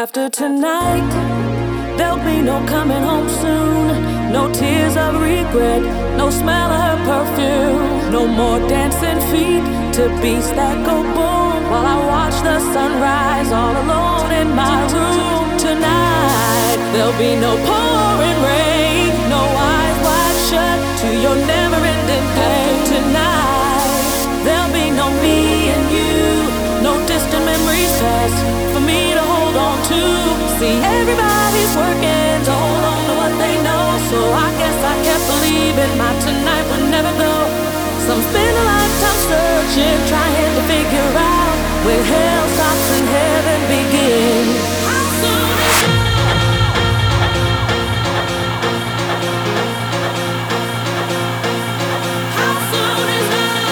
After tonight, there'll be no coming home soon. No tears of regret, no smell of her perfume. No more dancing feet to beats that go boom, while I watch the sunrise all alone in my room. Tonight, there'll be no pouring rain, no eyes wide shut to your never-ending pain. Tonight, there'll be no me and you, no distant memories past for me to hold on to. See, everybody's working to hold on to what they know, so I guess I kept believing my tonight would never go. Some spend a lifetime searching, trying to figure out when hell stops and heaven begins. How soon is love? How soon is love?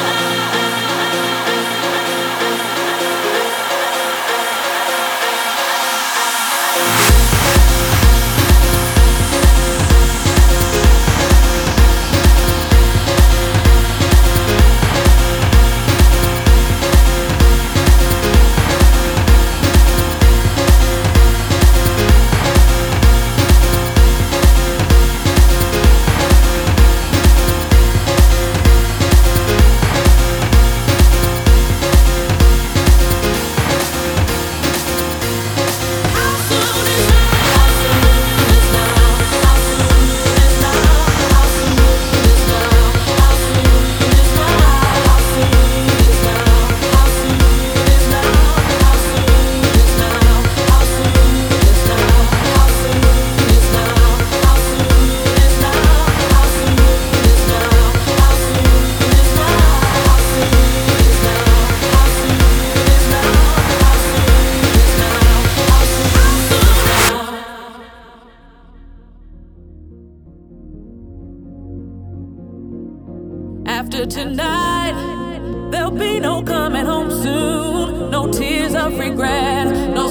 After tonight, there'll be no coming home soon. No tears of regret, no